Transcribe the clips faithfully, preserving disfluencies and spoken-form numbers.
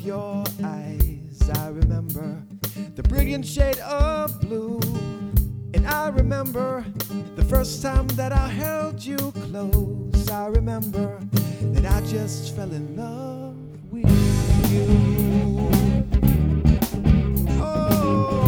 your eyes. I remember the brilliant shade of blue. And I remember the first time that I held you close. I remember that I just fell in love with you. Oh,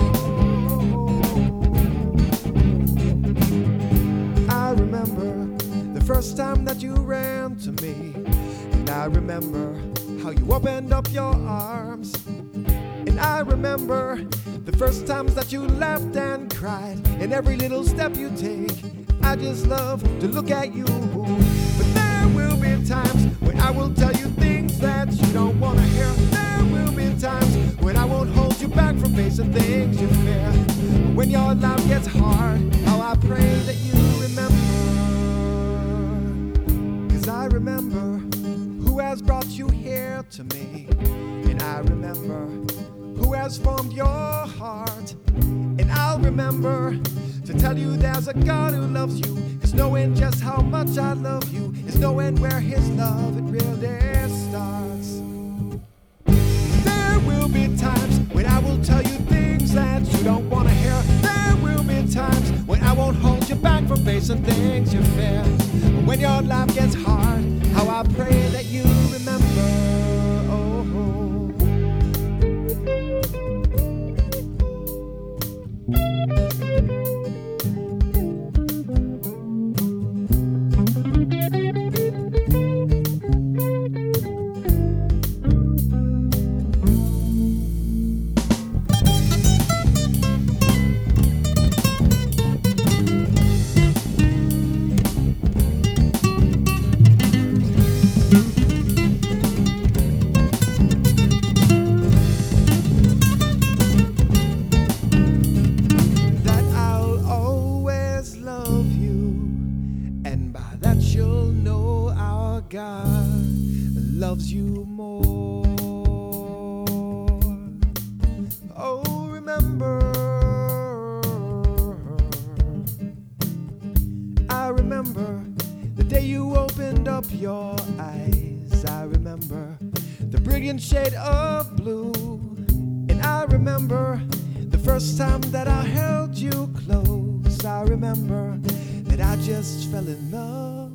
I remember the first time that you ran to me. And I remember how you opened up your arms. And I remember the first times that you laughed and cried. And every little step you take, I just love to look at you. But there will be times when I will tell you things that you don't want to hear. There will be times when I won't hold you back from facing things you fear. When your life gets hard, how I pray that you remember. 'Cause I remember who has brought you here to me. And I remember who has formed your heart. And I'll remember to tell you there's a God who loves you. 'Cause knowing just how much I love you is knowing where his love, it really starts. There will be times when I will tell you things that you don't want to hear. There will be times when I won't hold you back from facing things you fear. When your life gets hard, how I pray that you remember. Oh, God loves you more. Oh, remember, I remember the day you opened up your eyes. I remember the brilliant shade of blue. And I remember the first time that I held you close. I remember that I just fell in love